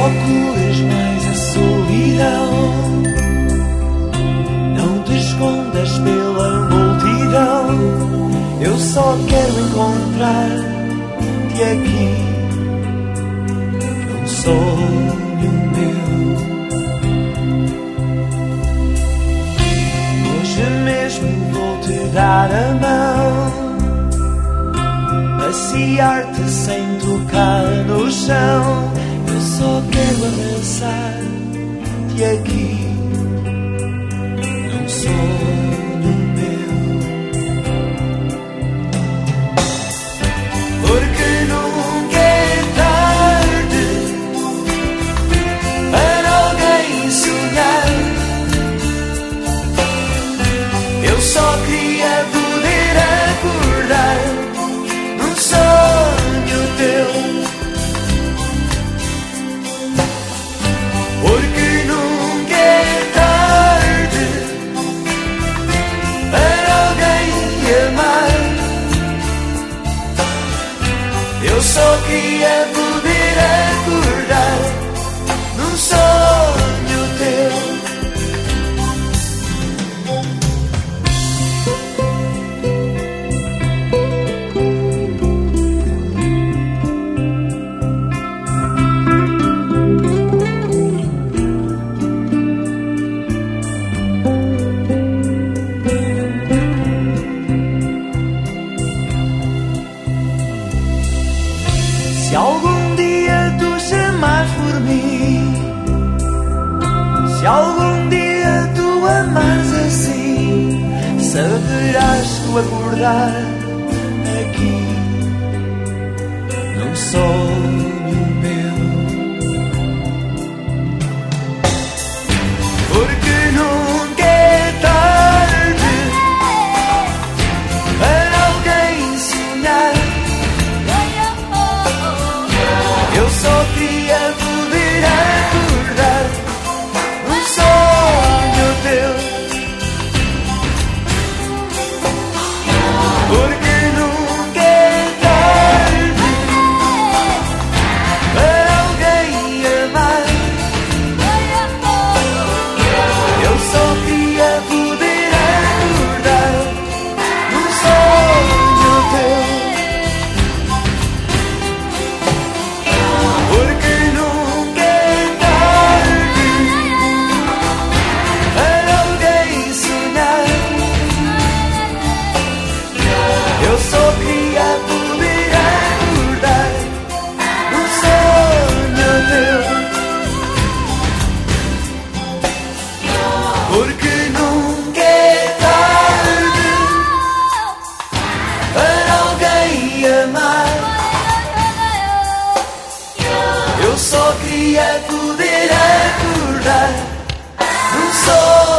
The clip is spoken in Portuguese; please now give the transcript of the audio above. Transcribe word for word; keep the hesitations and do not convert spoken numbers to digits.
procuras mais a solidão, não te escondas pela multidão. Eu só quero encontrar-te aqui, um sonho meu. Hoje mesmo vou-te dar a mão, passear-te sem tocar no chão. Eu só quero abraçar-te aqui, num sonho meu. Porque nunca é tarde para alguém sonhar. Eu só queria poder acordar num sonho teu. Porque nunca é tarde para alguém amar. Eu só queria poder acordar num sonho teu. Se algum dia tu chamares por mim, se algum dia tu amares assim, saberás tu acordar aqui, num sonho meu. Porque nunca é tarde para alguém sonhar. Eu só queria poder acordar num sonho teu. Porque nunca é tarde para alguém amar. Eu só queria poder acordar num sonho teu. Porque nunca é tarde para alguém sonhar. Eu só queria poder acordar num sonho teu. Porque nunca é tarde para alguém amar. Eu só queria poder acordar num sonho.